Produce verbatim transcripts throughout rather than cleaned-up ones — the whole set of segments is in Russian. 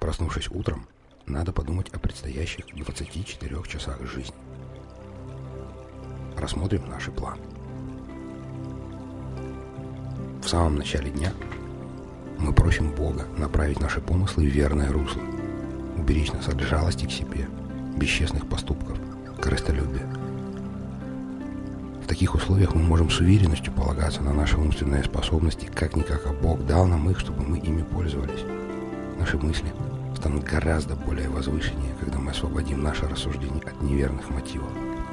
Проснувшись утром, надо подумать о предстоящих двадцати четырёх часах жизни. Рассмотрим наши планы. В самом начале дня мы просим Бога направить наши помыслы в верное русло, уберечь нас от жалости к себе, бесчестных поступков, корыстолюбия. В таких условиях мы можем с уверенностью полагаться на наши умственные способности, как-никак, а Бог дал нам их, чтобы мы ими пользовались. Наши мысли станут гораздо более возвышеннее, когда мы освободим наше рассуждение от неверных мотивов.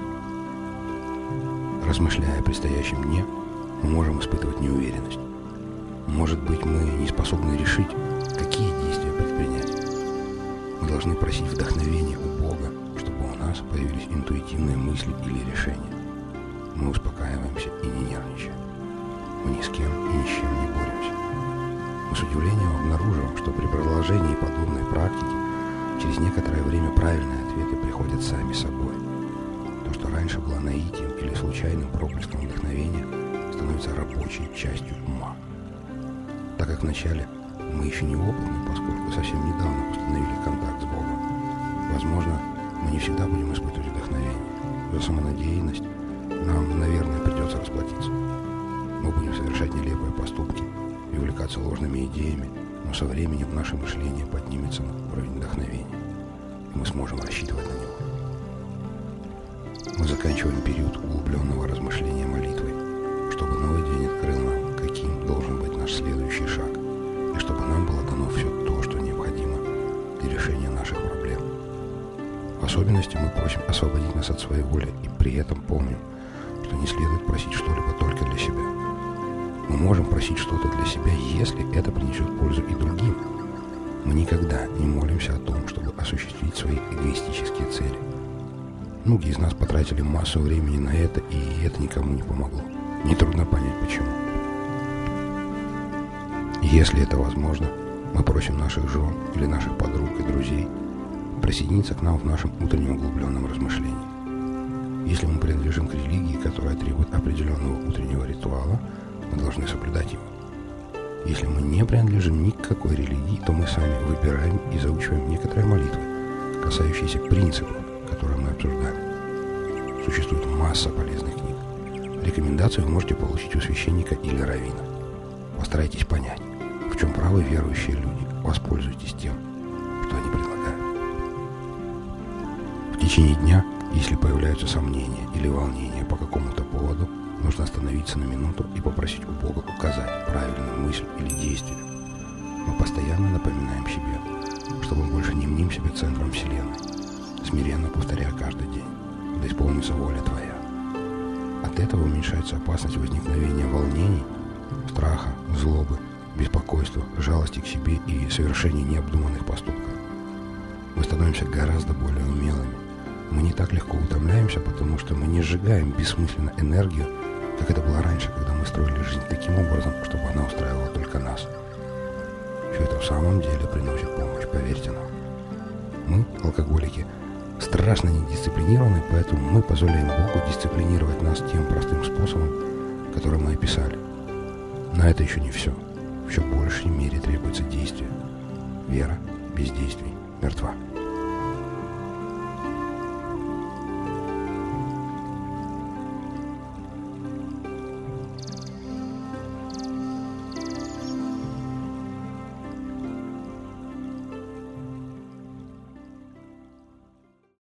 Размышляя о предстоящем дне, мы можем испытывать неуверенность. Может быть, мы не способны решить, какие действия предпринять. Мы должны просить вдохновения у Бога, чтобы у нас появились интуитивные мысли или решения. Мы успокаиваемся и не нервничаем. Мы ни с кем и ни с чем не боремся. Мы с удивлением обнаруживаем, что при продолжении подобной практики через некоторое время правильные ответы приходят сами собой. То, что раньше было наитием или случайным проблеском вдохновения, становится рабочей частью ума. Так как вначале мы еще не опытны, поскольку совсем недавно установили контакт с Богом, возможно, мы не всегда будем испытывать вдохновение. За самонадеянность нам, наверное, придется расплатиться. Мы будем совершать нелепые поступки и увлекаться ложными идеями, но со временем наше мышление поднимется на уровень вдохновения, и мы сможем рассчитывать на него. Мы заканчиваем период углубленного размышления молитвой, чтобы новый день открыл нам, каким должен быть наш следующий шаг, и чтобы нам было дано все то, что необходимо для решения наших проблем. В особенности мы просим освободить нас от своей воли, и при этом помним, что не следует просить что-либо только для себя. Мы можем просить что-то для себя, если это принесет пользу и другим. Мы никогда не молимся о том, чтобы осуществить свои эгоистические цели. Многие из нас потратили массу времени на это, и это никому не помогло. Нетрудно понять, почему. Если это возможно, мы просим наших жен или наших подруг и друзей присоединиться к нам в нашем утреннем углубленном размышлении. Если мы принадлежим к религии, которая требует определенного утреннего ритуала, мы должны соблюдать его. Если мы не принадлежим ни к какой религии, то мы сами выбираем и заучиваем некоторые молитвы, касающиеся принципов, которые мы обсуждали. Существует масса полезных книг. Рекомендации вы можете получить у священника или раввина. Постарайтесь понять, в чем правы верующие люди. Воспользуйтесь тем, что они предлагают. В течение дня, если появляются сомнения или волнения по какому-то поводу, нужно остановиться на минуту и попросить у Бога указать правильную мысль или действие. Мы постоянно напоминаем себе, что мы больше не мним себя центром Вселенной, смиренно повторяя каждый день: «Да исполнится воля Твоя». От этого уменьшается опасность возникновения волнений, страха, злобы, беспокойства, жалости к себе и совершения необдуманных поступков. Мы становимся гораздо более умелыми. Мы не так легко утомляемся, потому что мы не сжигаем бессмысленно энергию, как это было раньше, когда мы строили жизнь таким образом, чтобы она устраивала только нас. Все это в самом деле приносит помощь, поверьте нам. Мы, алкоголики, страшно недисциплинированы, поэтому мы позволяем Богу дисциплинировать нас тем простым способом, который мы описали. Но это еще не все. В еще большей мере требуется действие. Вера без действий мертва.